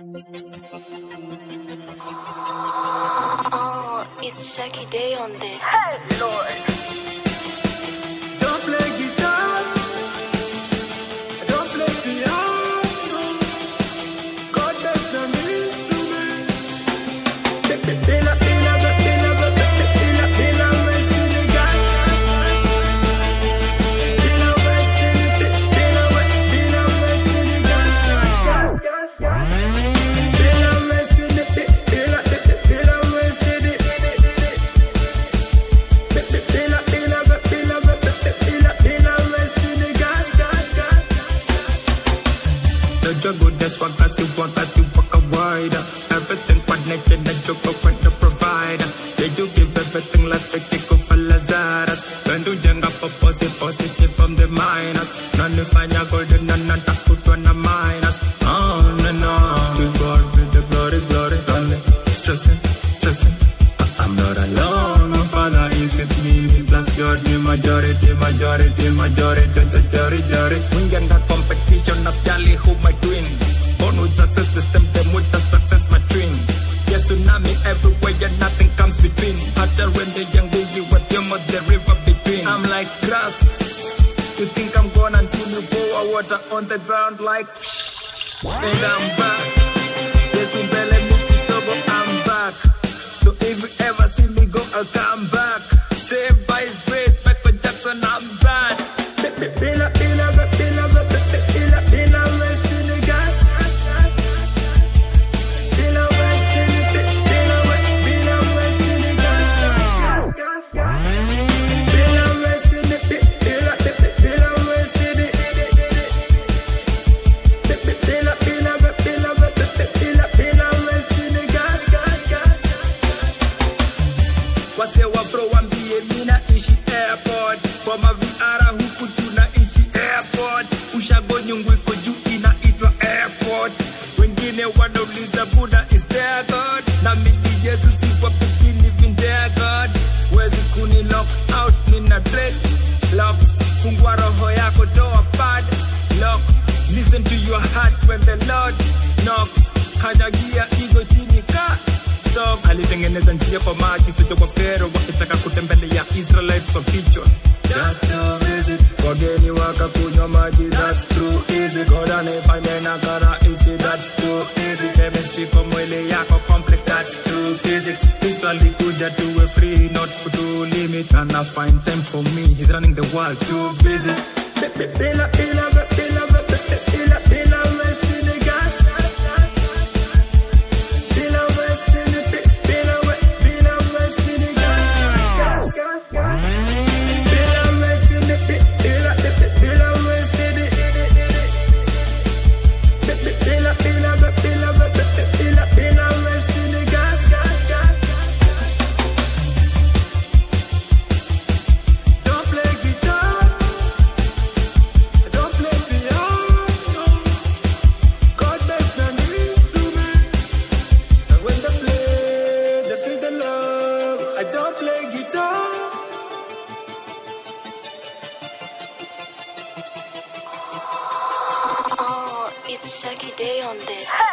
Oh, it's Shaggy Day on this. Hey, Lord. Don't play guitar. Don't play piano. God makes an instrument. Pila, pila, pila, pila, pila, West in the gas. Pila, West in the pila, West in the gas. Pila, West in the pila, West in the. The juggle, that's what got you walk a wider. Everything connected, the juggle when the provider. Did you give everything like the kick of a Lazarus? When do you up a positive from the minus? None if I golden, none of that foot on the minus. On and on. To God with the glory, stressing. I'm not alone, my Father is with me. Plus God, the majority. When that competition of Jolly, who my twin. Born with success, the same them with the success, my twin. Yes, tsunami everywhere, and nothing comes between. After when the young baby, what you must the river between. I'm like grass. You think I'm gone until you pour water on the ground like and I'm back. Yes, I'm back. So if you ever see me go, I'll come back. Saved by His grace, Michael Jackson, I'm bad. Pila, West in the gas. Pila, West in the Pila, West in the gas. Pila, West in the Pila, West in the. Pila, West in the gas. Wase wafro wambie mina ishi airport. Kwa maviara huku tunaishi airport. Ushago nyungu iko juu inaitwa airport. Wengine wanauliza Buddha is there God? Na mimi Yesu si kwa believe in their God. Wezi kuni lock out nina dread locks. Fungua roho yako toa pad lock. Listen to your heart when the Lord knocks. Kanyagia ego chini ka stop. Alitengeneza njia kwa maji sote kwa Pharaoh wakitaka kutembelea Israelites for future. Just to visit. Wageni wakakunywa maji, that's true easy. God anaifanya inakara easy, that's too easy. Chemistry kwa mwili yako complex, that's true physics. Kristo alikuja tuwe free, not to limit. And I find time for me, He's running the world too busy. Pila, West in the gas. Pila, West in the Pila, West in the gas. Pila, West in the Pila, West in the. Pila, West in the gas. Don't play guitar. Don't play piano. God makes an instrument. And when they play, they feel the love. I don't play guitar. Oh, it's Shaggy Day on this. Hey!